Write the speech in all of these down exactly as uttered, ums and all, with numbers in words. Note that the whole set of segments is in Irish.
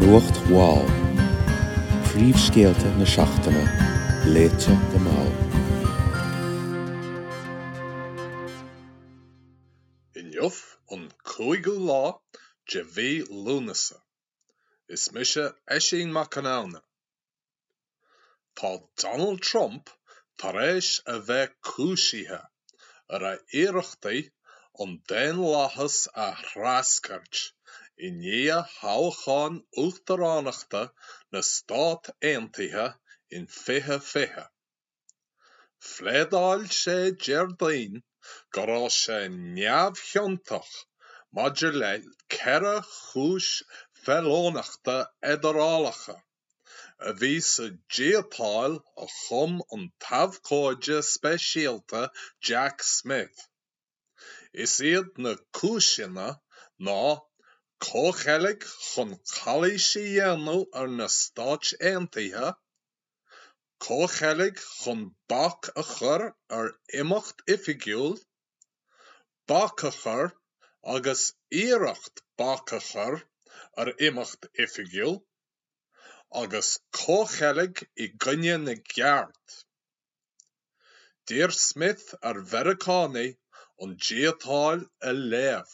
Luacht Wall, Príomh Scéalta na Seachtaine, Léite go Máil. In Juf an cúigiú lá de bhí lúnasa. Is mise Eisín Macanálna. Tá Donald Trump tar éis a bheith cúisithe ar a iarachtaí an den láthas a thrascairt i ndiaidh toghcháin uachtaránachta na Stát Aontaithe in fiche fiche. Phléadáil sé Déardaoin go raibh sé neamhthiontach maidir le ceithre chúis fellónachta idirdhealacha a bhí sa díotáil a chum an tabhcóide speisialta Jack Smith. Is iad na cúiseanna ná cócheilg chun chalaoise dhéanamh ar na Stát Aontaithe, cócheilg chun bac a chur ar imeacht oifigiúil, bac a chur agus iarracht bac a chur ar imeacht oifigiúil, agus cócheilg i gcoinne na gceart. D'iarr Smith ar Veracánaí an díotáil a léamh.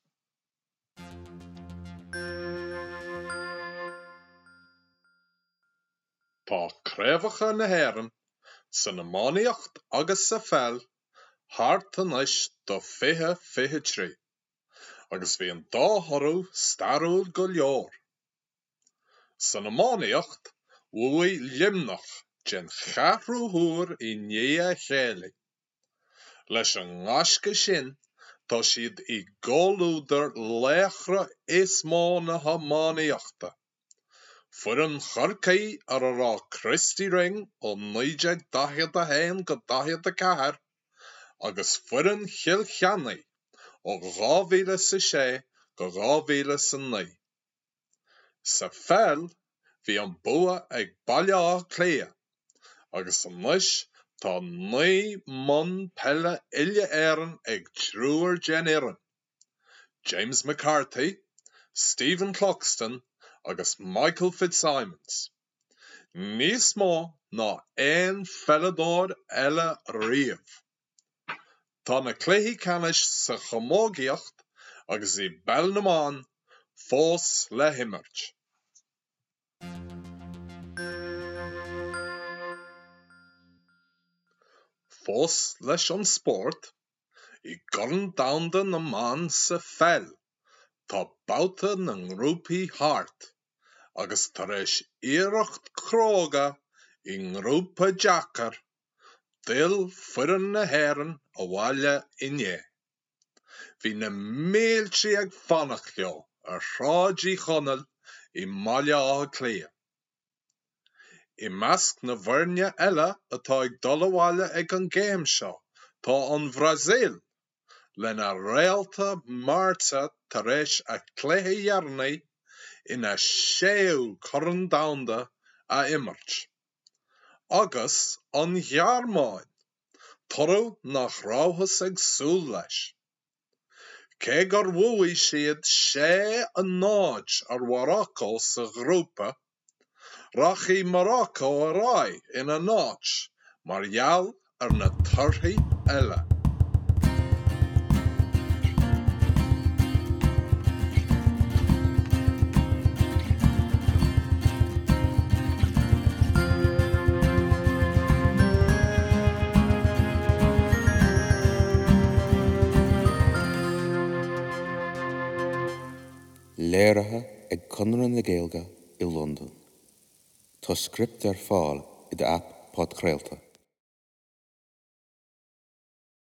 Tá craobhacha na hÉireann sa na mánaíocht agus sa feall thart anois do fiche fiche trí, agus bhí an dá thorú starúil go leor. Sa na mánaíocht bhuaigh limnach den chathrú huair i ndiaidh chéalaí. Leis an ngairisce sin tá siad i gcóllúdar léachra is mó na mánaíochta. Fuair an chorcaí ar a rá Christy Ring ó naoide daichead a haon go daichead a ceathair, agus fuair an Chilcheannaigh ó dhá mhíle sa sé go dhá mhíle sa naoi. Sa feall, bhí an bua ag baile á clia, agus anois tá naoi mon peile uile éireann ag trúr den Éireann. James McCarthy, Stephen Cluxton agus Michael Fitzsimons. Níos mó ná aon felladóir eile riamh. Tá na cluichí canis sa chomógaíocht agus i Bealnameán fós le himirt. Fós leis an spórt, i gConn Domhanda na Man sa feall, tá babhta na ngrúpaí thart, agus tar éis iarracht cróga i ngrúpa Jackar, dil fuireann na hÉireann a bhaile inné. Bhí na méiltrí ag fanacht leo ar shráidí chonaill i mbaile á clia. I measc na bhfoirne eile atá ag dul abhaile ag an géim seo, tá an Bhrasaíl lena réalta márta tar éis a cluiche dhearnaigh ina séú Corran Domhanda a imirt. Agus an Ghearmáin, tuireadh nach rabhthas ag súil leis. Cé gur bhuaigh siad sé a náid ar Mharacó sa ghrúpa, rachaí Mharacó a ráid ina náid mar gheall ar na torthaí eile. Léirithe ag Conradh na Gaeilge i London. Tá script ar fáil i d app Podcréalta.